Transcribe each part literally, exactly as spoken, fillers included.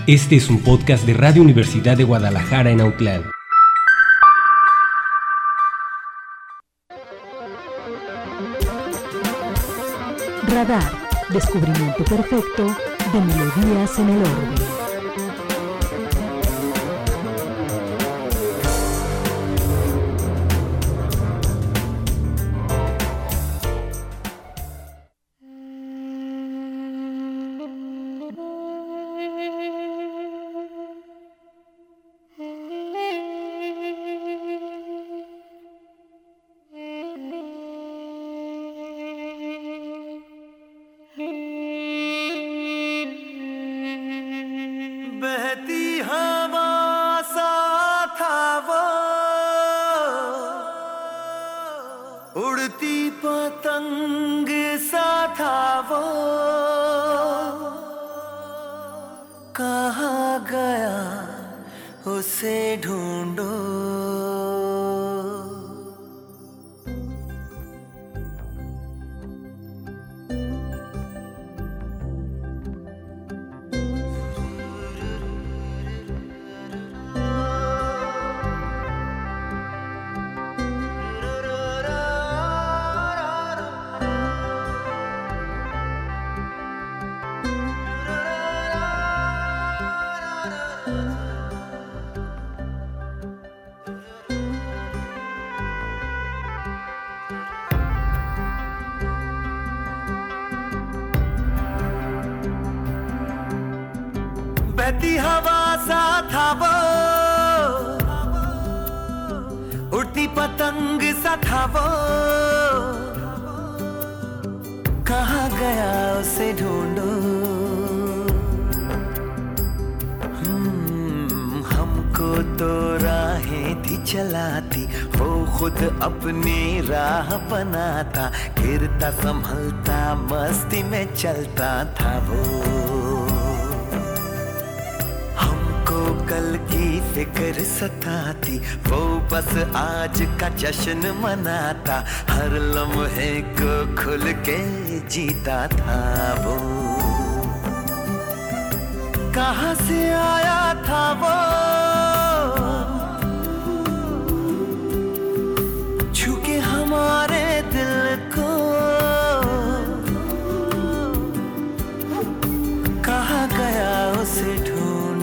Este es un podcast de Radio Universidad de Guadalajara en Autlán. Radar, descubrimiento perfecto de melodías en el orbe. बहती हवा सा था वो, उड़ती पतंग सा था वो, कहाँ गया उसे ढूंढो। बहती हवा सा था वो, उड़ती पतंग सा था वो, कहाँ गया उसे ढूंढो। हम्म, हमको तो राहें थी चलाती, वो खुद अपनी राह बनाता, गिरता संभलता मस्ती में चलता था वो। कल की फिक्र सताती, वो बस आज का जश्न मनाता, हर लम्हे को खुल के जीता था वो। कहाँ से आया था वो, छू के हमारे दिल को, कहाँ गया उसे ढूंढो।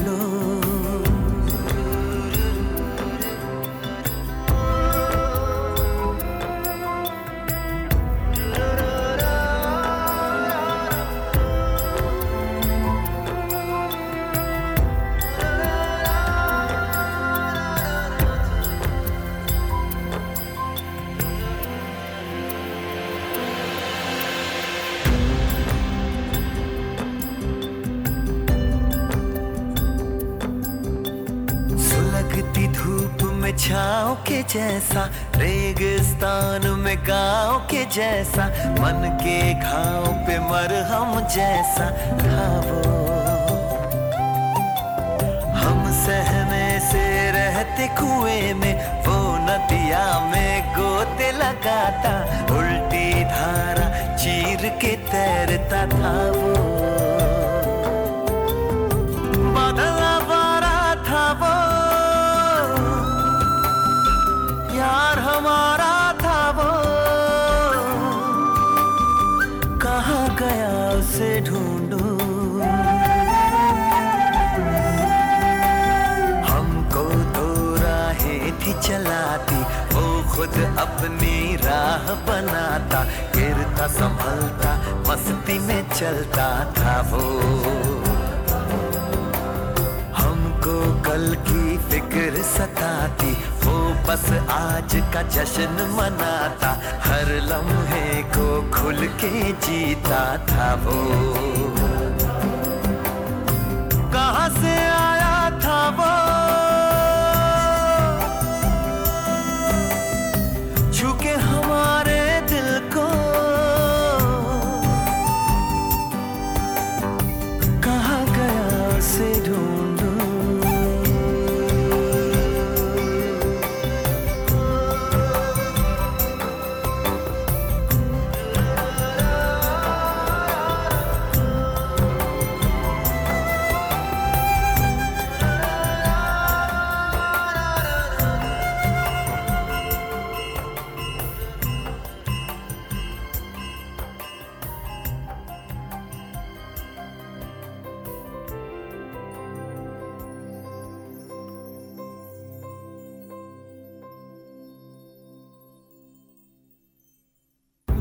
धूप में छाँव के जैसा, रेगिस्तान में गाँव के जैसा, मन के घाव पे मरहम जैसा था वो। हम सहने से रहते कुएं में, वो नदिया में गोते लगाता, उल्टी धारा चीर के तैरता था वो। बादल आवारा था वो, यार हमारा था वो, कहाँ गया उसे ढूंढो। हमको तो राहें थी चलाती, वो खुद अपनी राह बनाता, गिरता संभलता मस्ती में चलता था वो। कल की फिक्र सताती, वो बस आज का जश्न मनाता, हर लम्हे को खुल के जीता था वो। कहाँ से आया था वो, छू के हमारे दिल को, कहाँ गया उसे ढूंढो।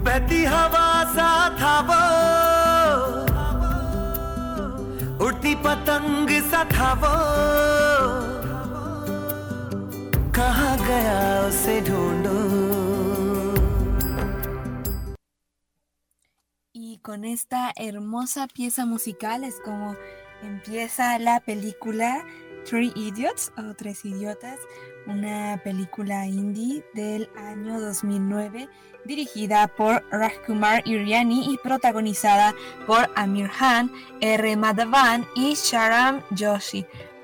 बहती हवा सा था वो, उड़ती पतंग सा था वो, कहाँ गया उसे ढूंढो. Y con esta hermosa pieza musical es como empieza la película Three Idiots o Tres Idiotas, una película indie del año dos mil nueve dirigida por Rajkumar Iriani y protagonizada por Amir Khan, R. Madhavan y Sharam Joshi.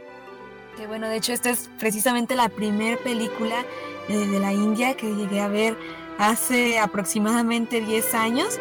Que bueno, de hecho esta es precisamente la primera película eh, de la India que llegué a ver hace aproximadamente diez años.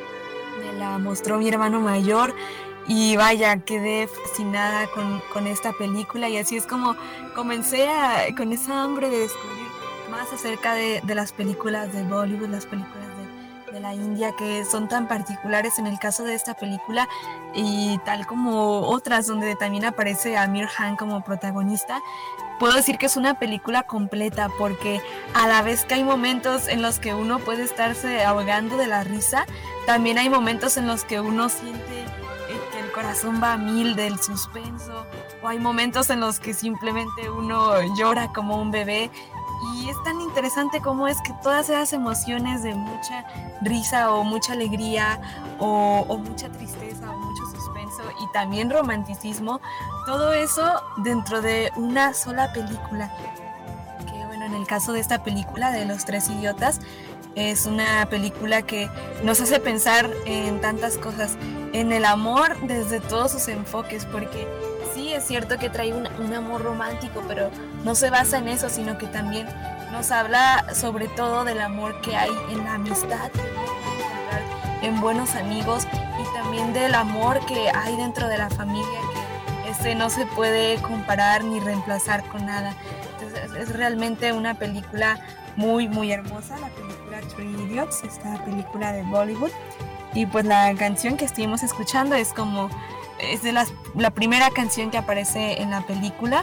Me la mostró mi hermano mayor y vaya, quedé fascinada con, con esta película y así es como comencé a, con esa hambre de descubrir más acerca de, de las películas de Bollywood, las películas de, de la India que son tan particulares en el caso de esta película y tal como otras donde también aparece Amir Khan como protagonista. Puedo decir que es una película completa porque a la vez que hay momentos en los que uno puede estarse ahogando de la risa, también hay momentos en los que uno siente que el corazón va a mil del suspenso, o hay momentos en los que simplemente uno llora como un bebé. Y es tan interesante como es que todas esas emociones de mucha risa o mucha alegría o, o mucha tristeza o mucho suspenso y también romanticismo, todo eso dentro de una sola película. Que bueno, en el caso de esta película de Los Tres Idiotas, es una película que nos hace pensar en tantas cosas, en el amor desde todos sus enfoques, porque sí es cierto que trae un, un amor romántico, pero no se basa en eso, sino que también nos habla sobre todo del amor que hay en la amistad, que podemos encontrar en buenos amigos, y también del amor que hay dentro de la familia, que este no se puede comparar ni reemplazar con nada. Entonces es, es realmente una película muy muy hermosa, la película Three Idiots, esta película de Bollywood. Y pues la canción que estuvimos escuchando es como es de las, la primera canción que aparece en la película,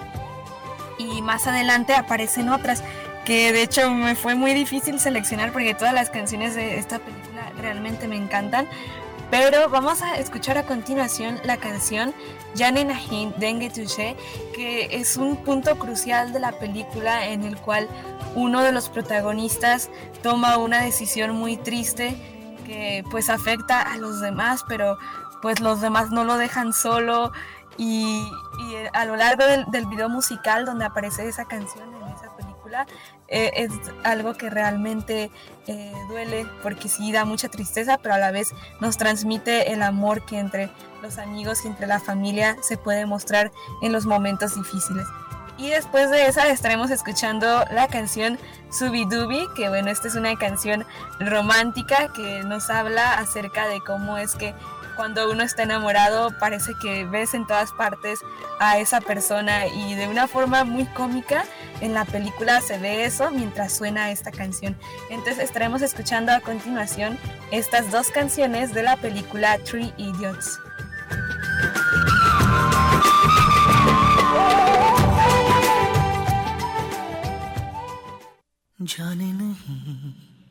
y más adelante aparecen otras que de hecho me fue muy difícil seleccionar porque todas las canciones de esta película realmente me encantan. Pero vamos a escuchar a continuación la canción Jane Nahin Dengue Touché, que es un punto crucial de la película en el cual uno de los protagonistas toma una decisión muy triste que pues afecta a los demás, pero pues los demás no lo dejan solo, y, y a lo largo del, del video musical donde aparece esa canción en esa película eh, es algo que realmente eh, duele, porque sí da mucha tristeza, pero a la vez nos transmite el amor que entre los amigos y entre la familia se puede mostrar en los momentos difíciles. Y después de esa estaremos escuchando la canción Subidubi, que bueno, esta es una canción romántica que nos habla acerca de cómo es que cuando uno está enamorado parece que ves en todas partes a esa persona, y de una forma muy cómica en la película se ve eso mientras suena esta canción. Entonces estaremos escuchando a continuación estas dos canciones de la película Three Idiots. जाने नहीं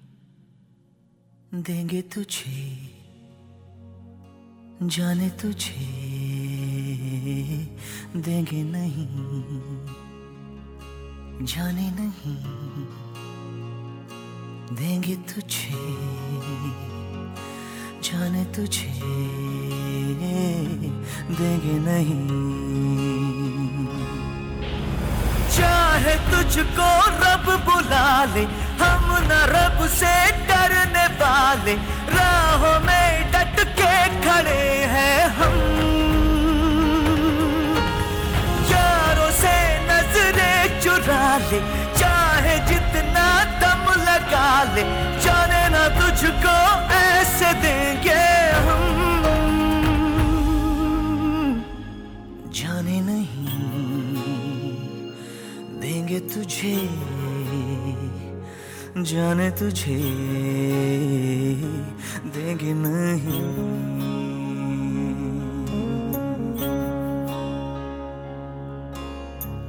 देंगे तुझे, जाने तुझे देंगे नहीं, जाने नहीं देंगे तुझे, जाने तुझे देंगे नहीं। चाहे तुझको रब बुला ले, हम न रब से डरने वाले, राहों में डट के खड़े हैं हम, यारों से नजरें चुरा ले, चाहे जितना दम लगा ले, जाने ना तुझको ऐसे देंगे हम, जाने नहीं देंगे तुझे, जाने तुझे देंगे नहीं।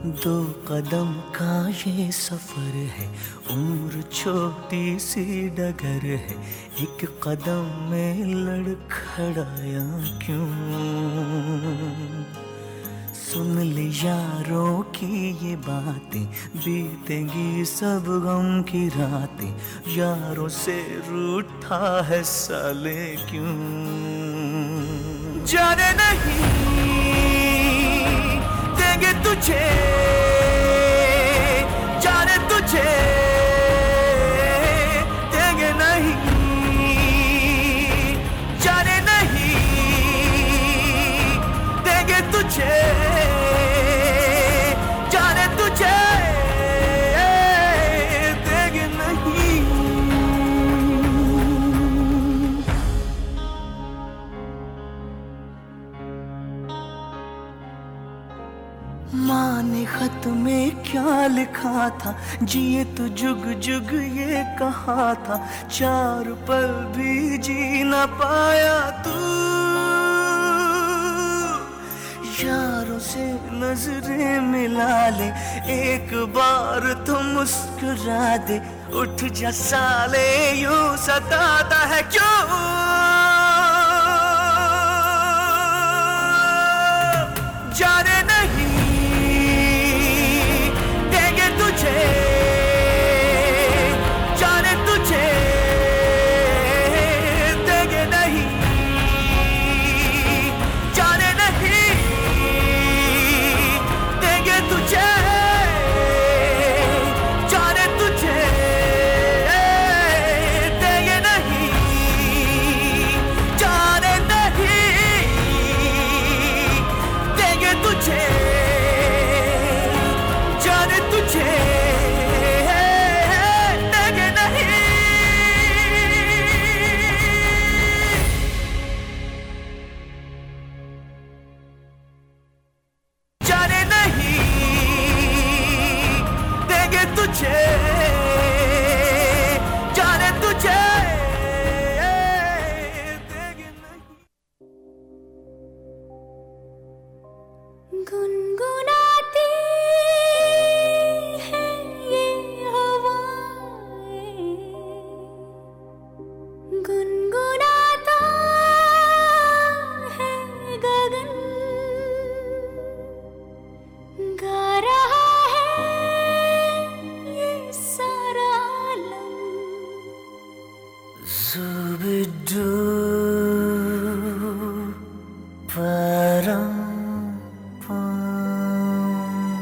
दो कदम का ये सफर है, उम्र छोटी सी डगर है, एक कदम में लड़खड़ाया क्यों। सुन ले यारों की ये बातें, बीतेंगी सब गम की रातें, यारों से रूठा है साले क्यों। जाने नहीं देंगे तुझे, जाने तुझे देंगे नहीं, जाने नहीं देंगे तुझे, जाने तुझे देंगे नहीं। माँ ने खत में क्या लिखा था, जिए तो जुग जुग ये कहा था, चार पल भी जी ना पाया तू। यारों से नजरें मिला ले, एक बार तो मुस्कुरा दे, उठ जा साले यूं सताता है क्यों। जाने नहीं देंगे तुझे, जाने तुझे देंगे नहीं, जाने नहीं देंगे तुझे, जाने तुझे देंगे नहीं, जाने नहीं देंगे तुझे, जाने तुझे देंगे नहीं। जाने नहीं देंगे तुझे, जाने तुझे देंगे नहीं। गुनगुनाती है ये हवाएं, गुनगुनाता है गगन, गा रहा है ये सारा आलम। Zubidu param pam,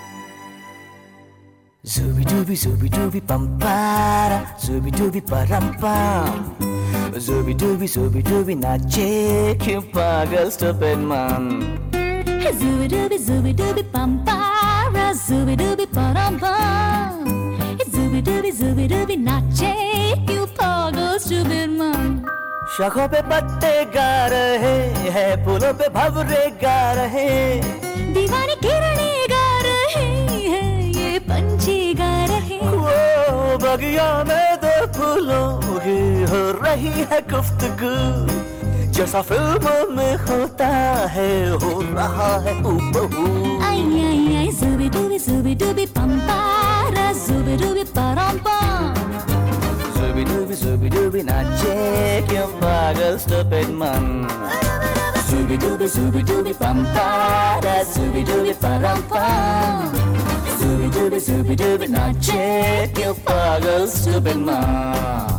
zubidubi zubidubi pampara, zubidubi param pam, zubidubi zubidubi nache kyun pagal stupid man. Zooby-dooby, zooby-dooby, pampara, zooby-dooby, pa-dum-bum. Zooby-dooby, zooby-dooby, नाचे क्यों पागल stupid man. शाखों पे पत्ते गा रहे हैं, फूलों पे भंवरे गा रहे, दीवानी किरणें गा रहे हैं, ये पंछी गा रहे। वो बगिया में दो फूलों की हो रही है गुफ्तगू, जैसा फिल्मों में होता है हो रहा है हूबहू। आई आई आई zooby-dooby, zooby-dooby, pampara, zooby-dooby, pa-dum-bum. Zubidubi zubidubi nache kyun pagal stupid man. Zubidubi zubidubi pampara, zubidubi param-pam. Zubidubi zubidubi nache kyun pagal stupid man.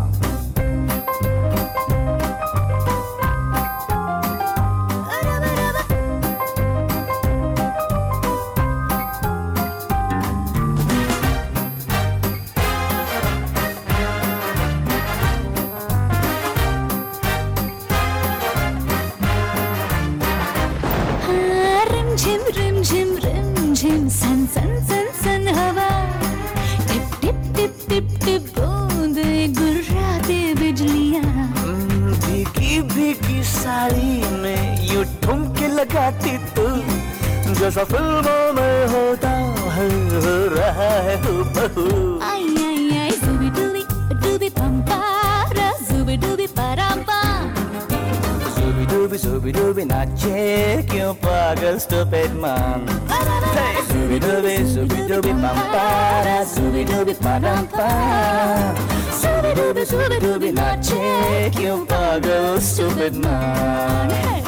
रिम रिम झिम रिम झिम सन सन सन सन हवा, टिप टिप टिप टिप टिप बूंदे गुर्राते बिजलियाँ। भीगी भीगी साड़ी में यूं ठुमके लगाती तू, जैसा फिल्मों में होता है हो रहा है हूबहू। आई आई आई zooby-dooby, dooby pampara, zooby-dooby, pa-dum-bum. Zubidubi zubidubi Zubi-dubi nache क्यों पागल stupid man. Hey, zubi-dubi, zubi-dubi pampara, zubi-dubi padampa. Zubi-dubi, zubi-dubi nache क्यों पागल stupid man.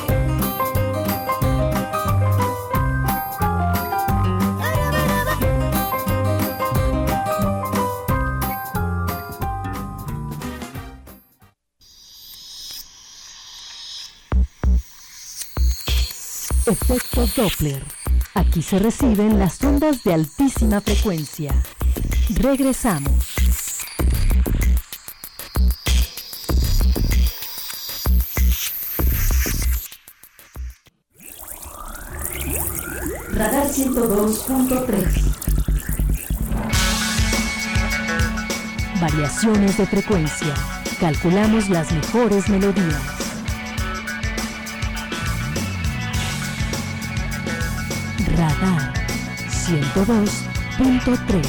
Efecto Doppler. Aquí se reciben las ondas de altísima frecuencia. Regresamos. Radar ciento dos punto tres. Variaciones de frecuencia. Calculamos las mejores melodías. Radar ciento dos punto tres.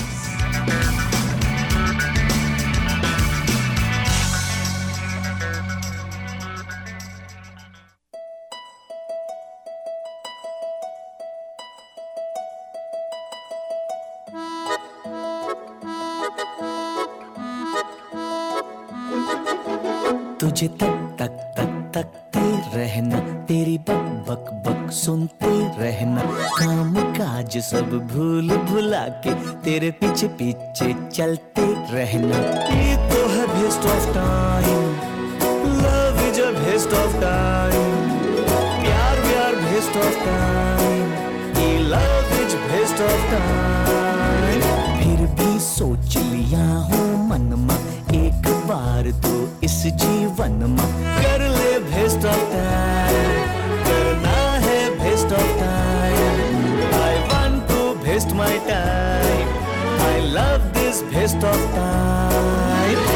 तुझे तक तक तक तकते रहना, तेरी बक बक बक सुनते रहना, काम काज सब भूल भुला के तेरे पीछे पीछे चलते रहना. ये तो है waste of time, love is a waste of time, प्यार प्यार वेस्ट ऑफ टाइम, ये love is waste of time. फिर भी सोच लिया हूँ मन में एक बार तो इस जीवन में कर ले वेस्ट ऑफ टाइम, करना है waste of time. I want to waste my time, I love this waste of time.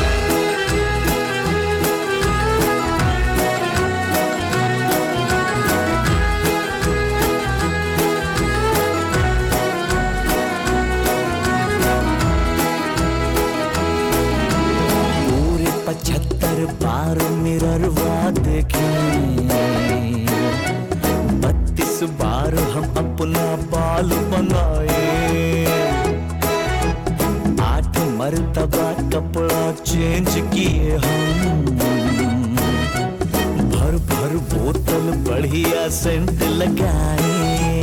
पचहत्तर बार मिररवा देखे, बत्तीस बार हम अपना बाल बनाए, आठ मर्तबा कपड़ा चेंज किए हम, भर भर बोतल बढ़िया सेंट लगाए,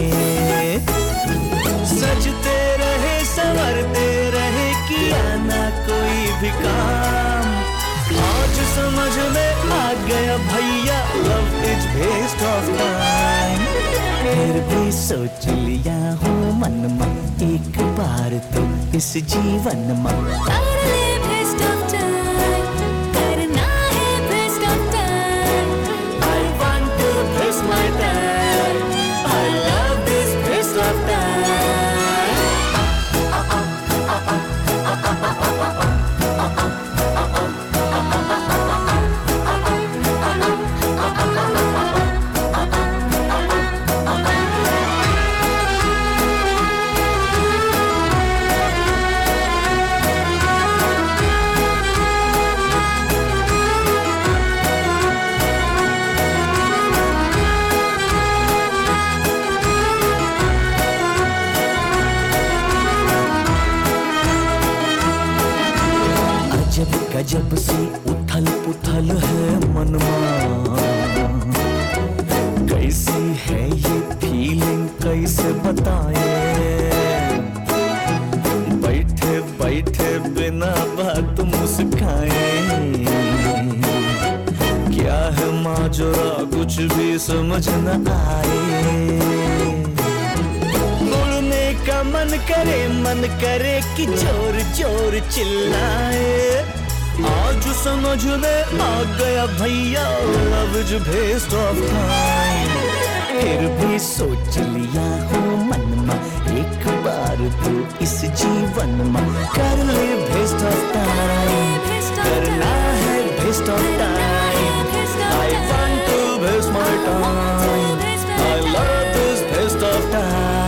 सजते रहे संवरते रहे किया ना कोई भी काम. आज समझ में आ गया भैया love is waste of time. फिर भी सोच लिया हूँ मन में एक बार तो इस जीवन में कर ले वेस्ट ऑफ टाइम, करना है waste of time. I want to waste my time, I love this waste of time. गजब सी उथल पुथल है मनमा, कैसी है ये फीलिंग कैसे बताए, बैठे बैठे बिना बात मुस्काए, क्या है माजरा कुछ भी समझ न आए. बोलने का मन करे मन करे कि जोर जोर चिल्लाए, आज समझ में आ गया भैया love is waste of time. फिर भी सोच लिया हूँ मन में एक बार तो इस जीवन में कर ले वेस्ट ऑफ टाइम, करना है waste of time. I want to waste my time, I love this waste of time.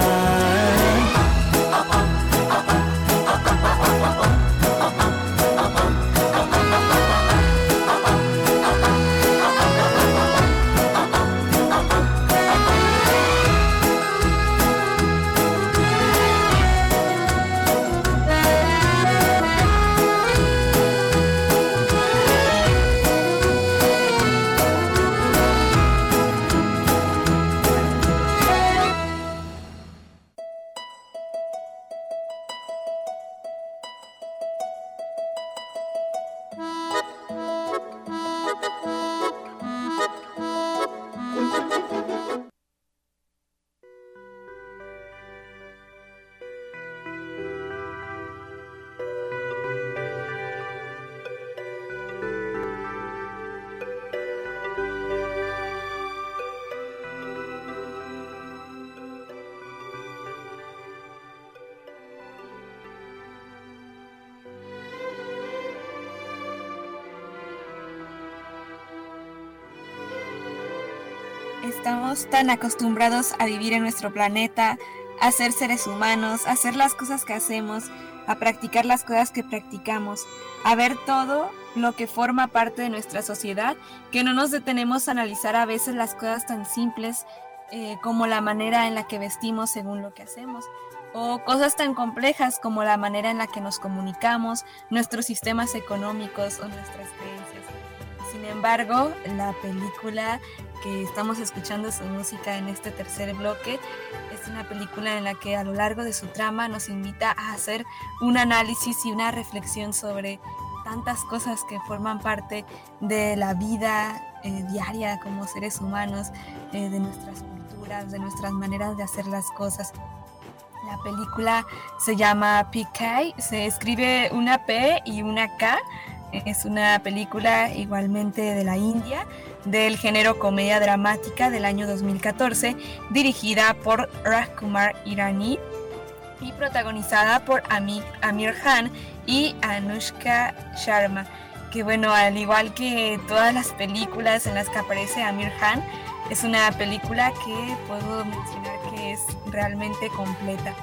estamos tan acostumbrados a vivir en nuestro planeta, a ser seres humanos, a hacer las cosas que hacemos, a practicar las cosas que practicamos, a ver todo lo que forma parte de nuestra sociedad, que no nos detenemos a analizar a veces las cosas tan simples eh, como la manera en la que vestimos según lo que hacemos, o cosas tan complejas como la manera en la que nos comunicamos, nuestros sistemas económicos o nuestras creencias. Sin embargo, la película que estamos escuchando su música en este tercer bloque es una película en la que a lo largo de su trama nos invita a hacer un análisis y una reflexión sobre tantas cosas que forman parte de la vida eh, diaria como seres humanos, eh, de nuestras culturas, de nuestras maneras de hacer las cosas. La película se llama P K, se escribe una P y una K. Es una película igualmente de la India, del género comedia dramática del año dos mil catorce, dirigida por Rajkumar Hirani y protagonizada por Amir, Amir Khan y Anushka Sharma, que bueno, al igual que todas las películas en las que aparece Amir Khan, es una película que puedo mencionar que es realmente completa.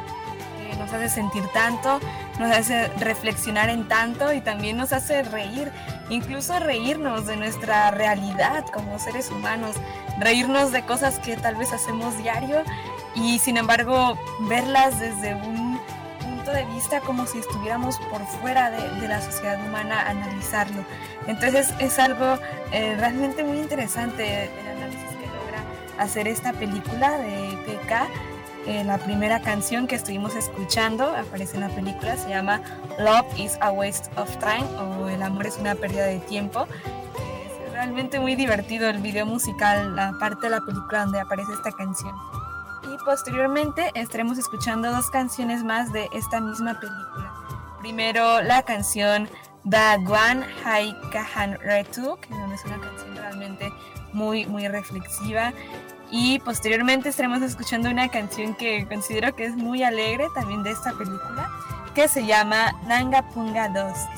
Nos hace sentir tanto, nos hace reflexionar en tanto y también nos hace reír, incluso reírnos de nuestra realidad como seres humanos, reírnos de cosas que tal vez hacemos diario y sin embargo verlas desde un punto de vista como si estuviéramos por fuera de, de la sociedad humana, analizarlo. Entonces es algo eh, realmente muy interesante el análisis que logra hacer esta película de P K. Eh, la primera canción que estuvimos escuchando aparece en la película, se llama Love is a Waste of Time o El amor es una pérdida de tiempo. Es realmente muy divertido el video musical, la parte de la película donde aparece esta canción. Y posteriormente estaremos escuchando dos canciones más de esta misma película. Primero la canción Bhagwan Hai Kahan Retu, que es una canción realmente muy, muy reflexiva. Y posteriormente estaremos escuchando una canción que considero que es muy alegre también de esta película, que se llama Nanga Punga Dost.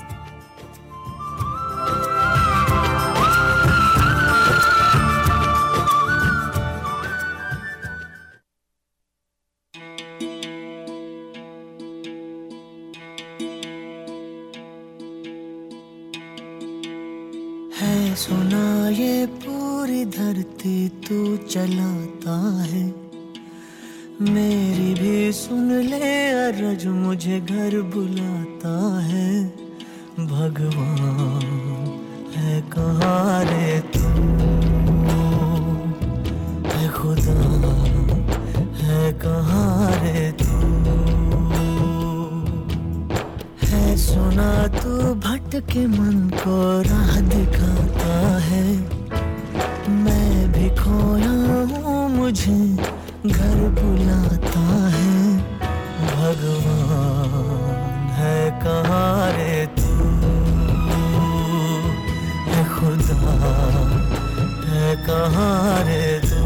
है सुना ये पूरी धरती तू चलाता है, मेरी भी सुन ले अरज मुझे घर बुलाता है। भगवान है कहाँ रे तू, है खुदा है कहाँ रे तू, है सुना तू भटके मन को राह दिखाता है। मैं भी खोया हूँ मुझे घर बुलाता है। भगवान है कहाँ रे तू, है खुदा है कहाँ रे तू।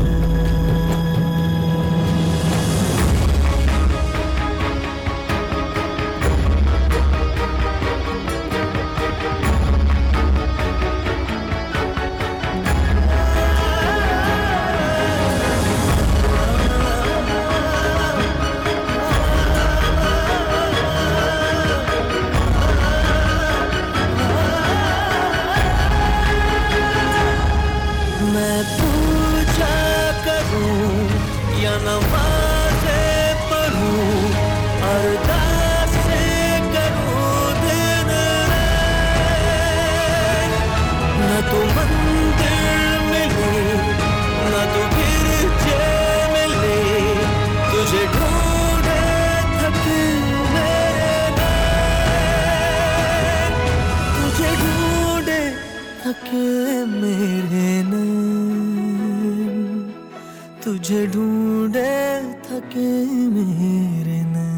तुझे ढूंढे थके मेरे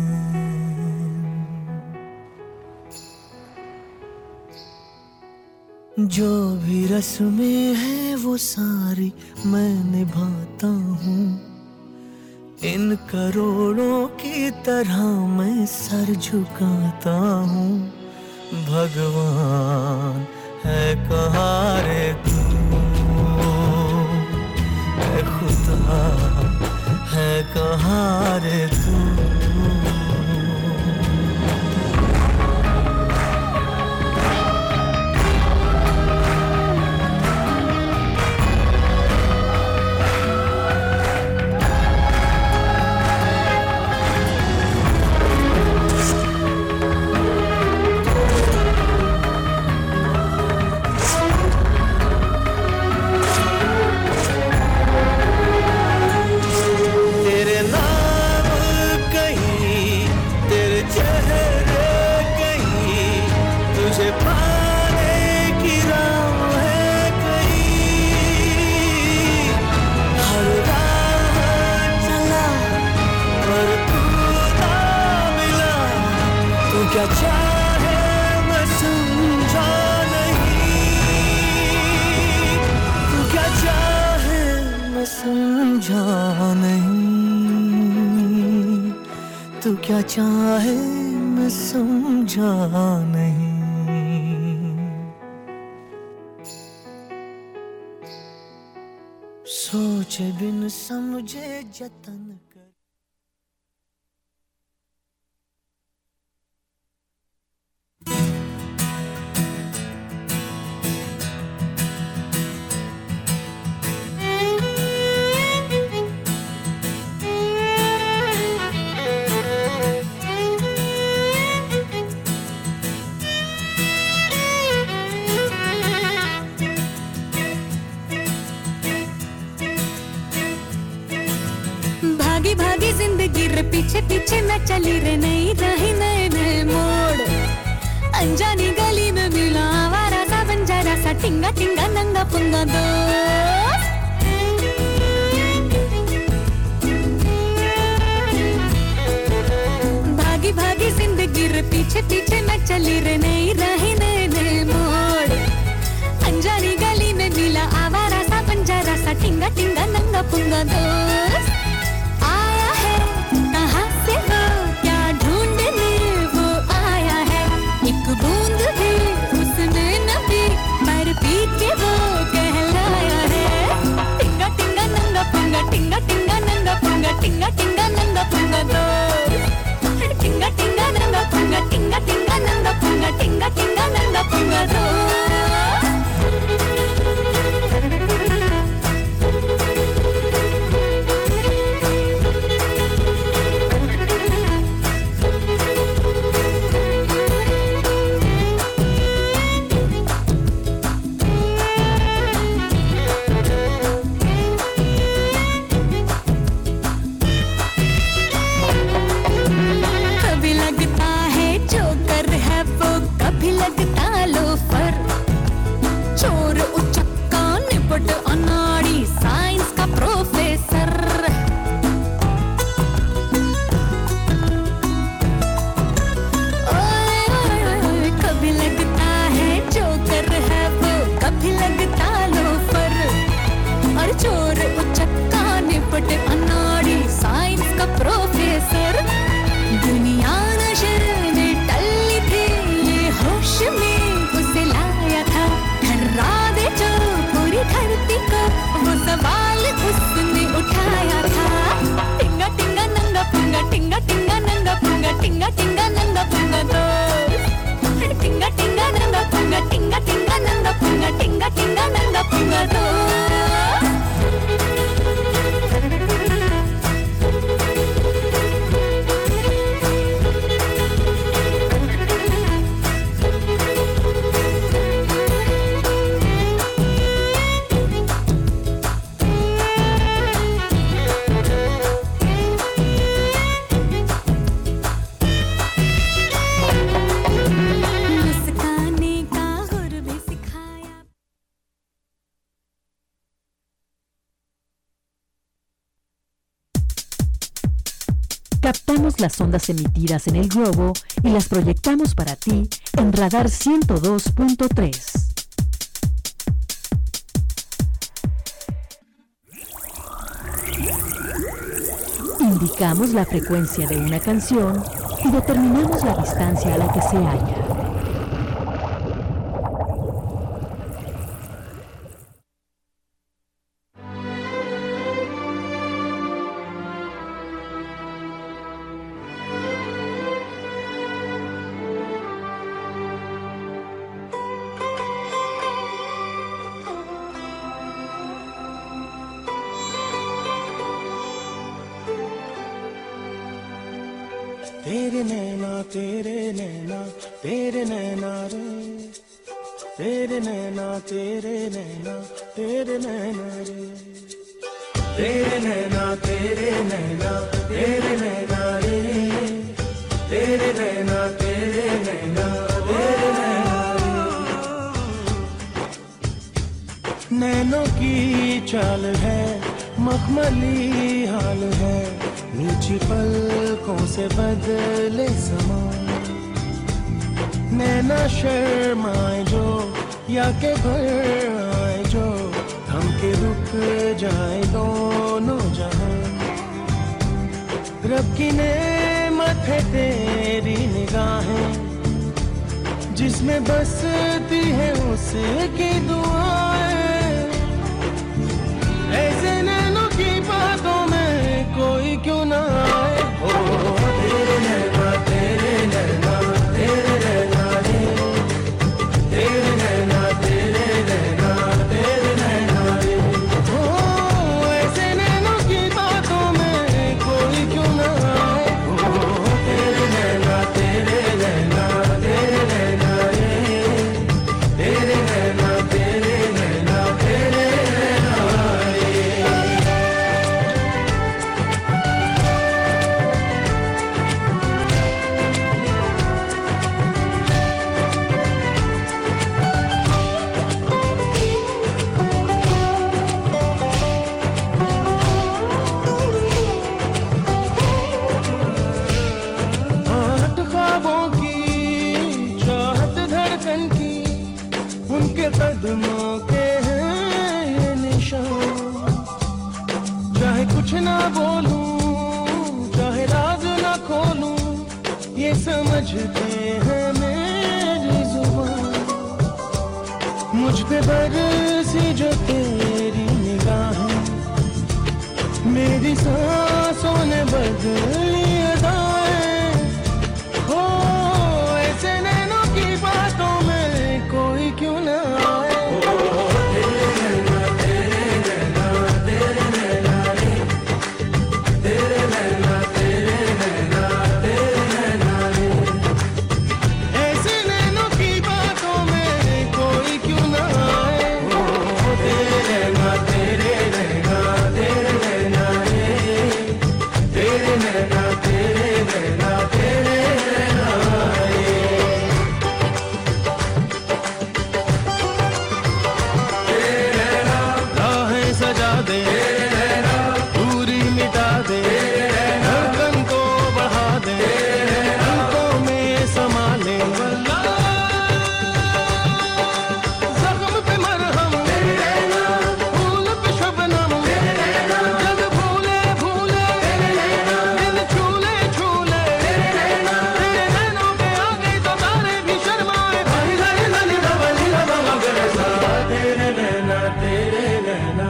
नैन। जो भी रस्में हैं वो सारी मैं निभाता हूँ, इन करोड़ों की तरह मैं सर झुकाता हूँ। भगवान है कहाँ रे तू, है संभाले तू। क्या चाहे मैं समझा नहीं, तू क्या चाहे मैं समझा नहीं, तू क्या चाहे मैं समझा नहीं। सोचे बिन समझे जतन कर। भागी जिंदगी रे पीछे पीछे मैं चली रे नई रही नए नए मोड़। अनजानी गली में मिला आवारा सा बंजारा सा टिंगा टिंगा नंगा पुंगा दोस्त। भागी भागी जिंदगी रे पीछे पीछे मैं चली रे नई रही नए नए मोड़। अनजानी गली में मिला आवारा सा बंजारा सा टिंगा टिंगा नंगा पुंगा दोस्त। बूंद भी उसने न पी पर पी के वो कहलाया है। टिंगा टिंगा नंगा पुंगा टिंगा टिंगा नंगा पुंगा टिंगा टिंगा नंगा पुंगा दो। टिंगा टिंगा नंगा पुंगा टिंगा टिंगा नंगा पुंगा टिंगा टिंगा नंगा पुंगा दो। Captamos las ondas emitidas en el globo y las proyectamos para ti en Radar ciento dos punto tres. Indicamos la frecuencia de una canción y determinamos la distancia a la que se halla. तेरे नैना तेरे नैना तेरे नैना रे, तेरे नैना तेरे नैना तेरे नैना रे, तेरे नैना तेरे नैना तेरे नैना रे, तेरे नैना तेरे नैना तेरे नैना रे। नैनों की चाल है मखमली हाल है, नीची पलकों से बदले समा, नैना शर्माए जो या के भर आए जो, थम के रुक जाए दोनों जहां। रब की नेमत है तेरी निगाहें, जिसमें बसती है उसकी दुआएं, ऐसे नैनों की बातों में कोई क्यों ना आए। ओ तेरे नैना तेरे नैना तेरे नैना रे, तेरे नैना तेरे नैना तेरे नैना रे, ओ ऐसे नैनों की बातों में कोई क्यों ना आए। ओ तेरे नैना तेरे नैना तेरे नैना रे, तेरे नैना तेरे नैना तेरे नैना रे। आहट ख्वाबों की चाहत धड़कन की, उनके कदमों के हैं ये निशान। चाहे कुछ ना बोलूं चाहे राज ना खोलूं, ये समझते हैं मेरी जुबान। मुझ पे बरसी जो तेरी निगाहें, मेरी सांसों ने बदली अदाएं। हो ऐसे नैनों की बातों में कोई क्यों ना आए। ओ तेरे नैना तेरे नैना तेरे नैना रे, तेरे नैना तेरे नैना तेरे नैना रे, ऐसे नैनों की बातों में कोई क्यों ना आए। ओ तेरे नैना तेरे नैना तेरे नैना रे, तेरे नैना तेरे नैना तेरे नैना रे। तेरे नैना राहें सजा दे, दूरी मिटा दे, धड़कन को बढ़ा दे, आंखों में समा ले। जख्म पे मरहम, फूल पे शबनम, जग भूले भूले, दिल छूले छूले, तेरे नैनों पे आ गई तो तारे भी शर्माए। भाई भाई ननी बबली बबा गरसा, तेरे नैना तेरे नैना।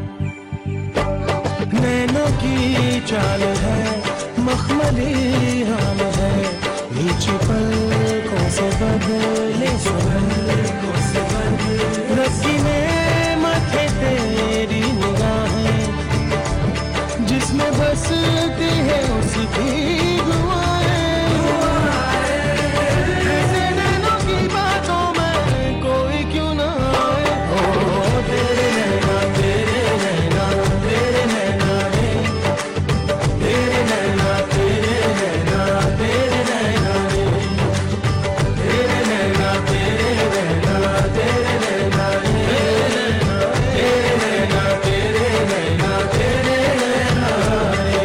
नैनों की चाल है मखमली हाल है, नीचे पलकों से बदले पलकों से बदले, रस्सी में मथे तेरी निगाहें, जिसमें बसती है उसकी दुआएं। ऐसे नैनों की बातों में कोई क्यों ना आए। ओ तेरे नैना तेरे नैना तेरे नैना रे, तेरे नैना तेरे नैना तेरे नैना रे, तेरे नैना तेरे नैना तेरे नैना रे, तेरे नैना तेरे नैना तेरे नैना रे।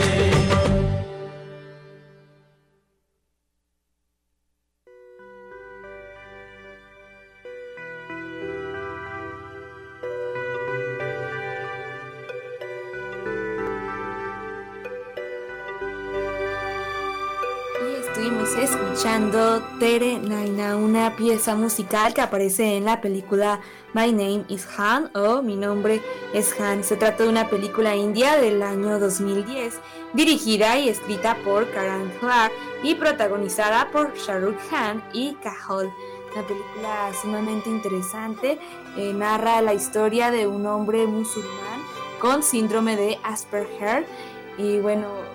Y estuvimos escuchando Tere Naina, una pieza musical que aparece en la película My Name is Han o Mi nombre es Han. Se trata de una película india del año dos mil diez, dirigida y escrita por Karan Johar y protagonizada por Shah Rukh Khan y Kajol. Una película sumamente interesante, eh, narra la historia de un hombre musulmán con síndrome de Asperger y bueno,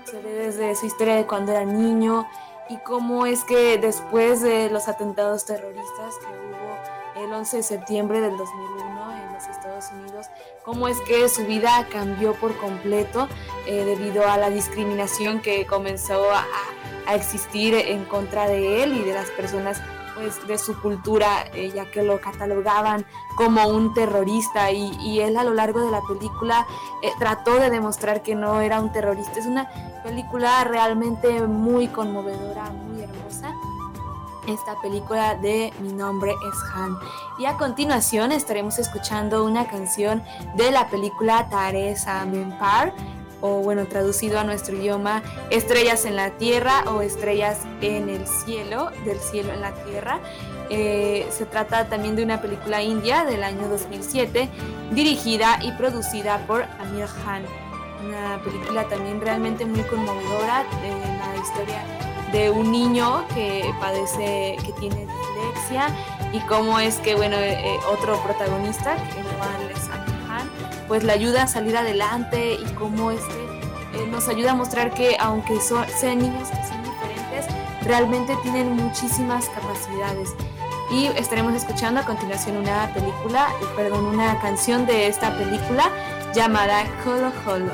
se ve desde su historia de cuando era niño y cómo es que después de los atentados terroristas que hubo el once de septiembre del dos mil uno en los Estados Unidos, cómo es que su vida cambió por completo eh, debido a la discriminación que comenzó a, a existir en contra de él y de las personas pues de su cultura, eh, ya que lo catalogaban como un terrorista y, y él a lo largo de la película eh, trató de demostrar que no era un terrorista. Es una película realmente muy conmovedora, muy hermosa, esta película de Mi nombre es Han. Y a continuación estaremos escuchando una canción de la película Taare Zameen Par, o bueno, traducido a nuestro idioma, Estrellas en la Tierra o Estrellas en el Cielo, del cielo en la tierra. Eh, se trata también de una película india del año dos mil siete, dirigida y producida por Aamir Khan. Una película también realmente muy conmovedora de la historia de un niño que padece, que tiene dislexia, y cómo es que, bueno, eh, otro protagonista, el cual es Aamir Khan, pues le ayuda a salir adelante y cómo este eh, nos ayuda a mostrar que aunque son, sean niños que son diferentes, realmente tienen muchísimas capacidades. Y estaremos escuchando a continuación una película, perdón, una canción de esta película llamada Holo Holo.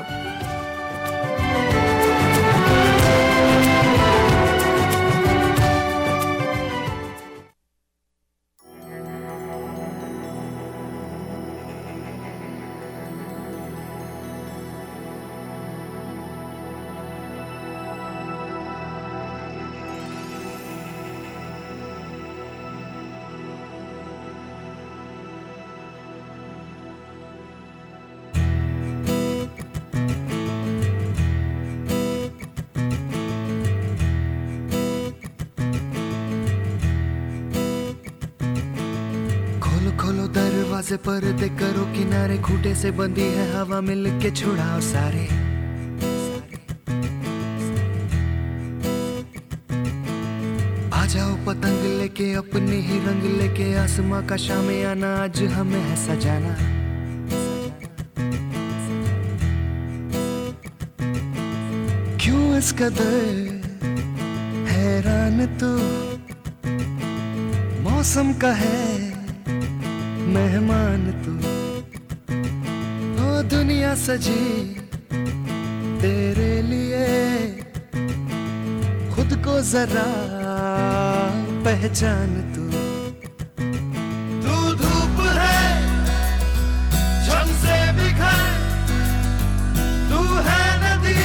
दरवाजे पर्दे करो किनारे, खूंटे से बंदी है हवा मिल के छुड़ाओ सारे। आ जाओ पतंग लेके अपने ही रंग लेके, आसमां का शामे आना आज हमें है सजाना। क्यों इस कदर हैरान तू, मौसम का है मेहमान तू, ओ दुनिया सजी तेरे लिए, खुद को जरा पहचान तू। तू धूप है झम से बिखर, तू है नदी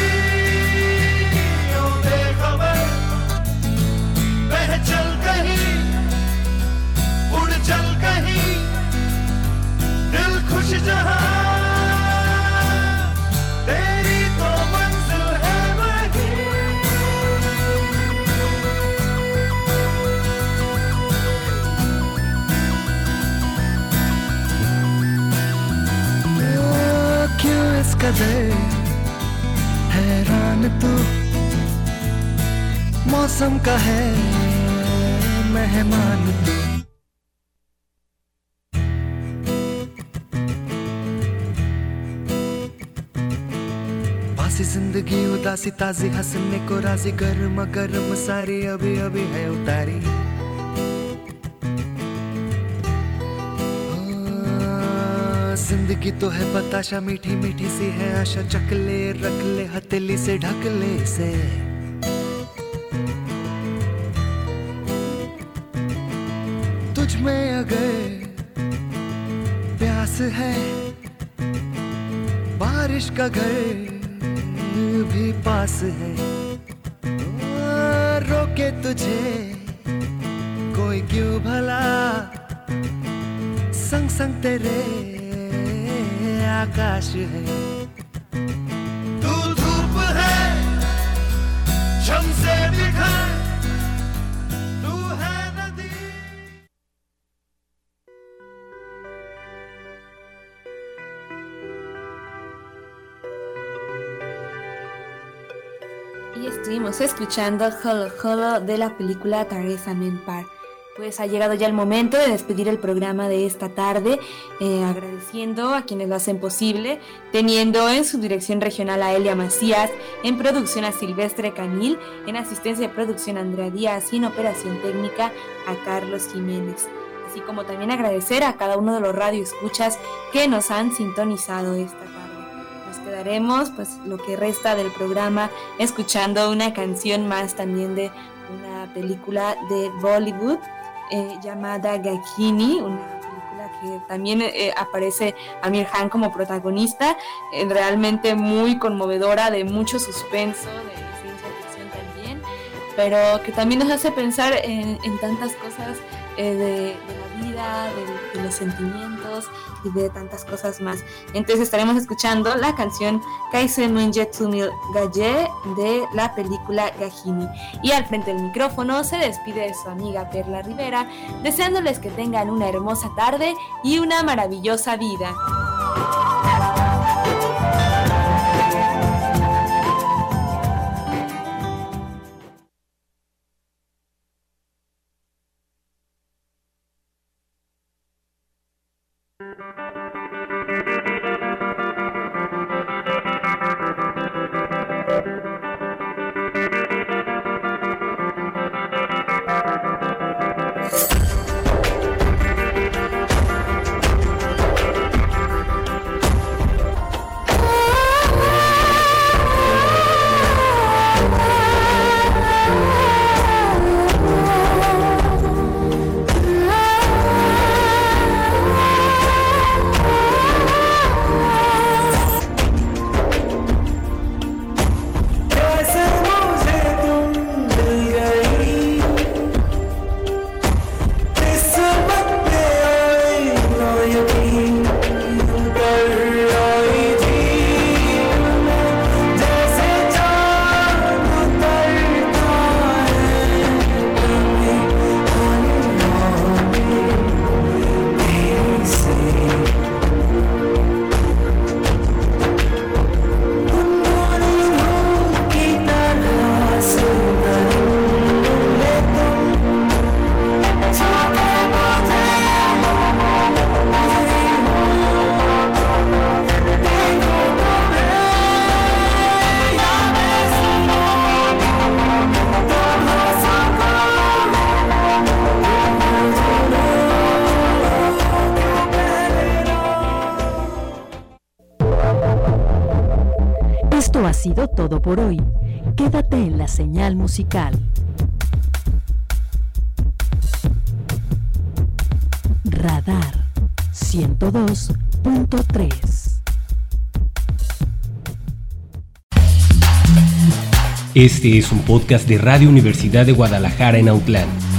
ओ बेखबर, बह चल कहीं उड़ चल कहीं, दिल खुश जहां तेरी तो मंजिल है वही। ओ क्यों इस कदर हैरान तू, मौसम का है मेहमान तू। जिंदगी उदासी ताजी हंसने को राजी, गर्म गर्म सारी अभी अभी है उतारी। जिंदगी तो है बताशा मीठी मीठी सी है आशा, चक ले रख ले हथेली से ढक ले से। तुझ में अगर प्यास है, बारिश का घर भी पास है, रोके तुझे कोई क्यों भला, संग संग तेरे आकाश है। तू धूप है झम से बिखर, तू है नदी। Y estuvimos escuchando Holo Holo de la película Taare Zameen Par. Pues ha llegado ya el momento de despedir el programa de esta tarde, eh, agradeciendo a quienes lo hacen posible, teniendo en su dirección regional a Elia Macías, en producción a Silvestre Canil, en asistencia de producción a Andrea Díaz y en operación técnica a Carlos Jiménez. Así como también agradecer a cada uno de los radioescuchas que nos han sintonizado esta tarde. Nos quedaremos pues lo que resta del programa escuchando una canción más también de una película de Bollywood, Eh, llamada Gahini, una película que también eh, aparece Amir Khan como protagonista, eh, realmente muy conmovedora, de mucho suspenso, de ciencia ficción también, pero que también nos hace pensar en, en tantas cosas eh, de, de la vida, de, de los sentimientos y de tantas cosas más. Entonces estaremos escuchando la canción Kaise Munje Tumil Gaye de la película Gahini. Y al frente del micrófono se despide de su amiga Perla Rivera, deseándoles que tengan una hermosa tarde y una maravillosa vida. Esto ha sido todo por hoy. Quédate en la señal musical. Radar ciento dos punto tres. Este es un podcast de Radio Universidad de Guadalajara en Autlán.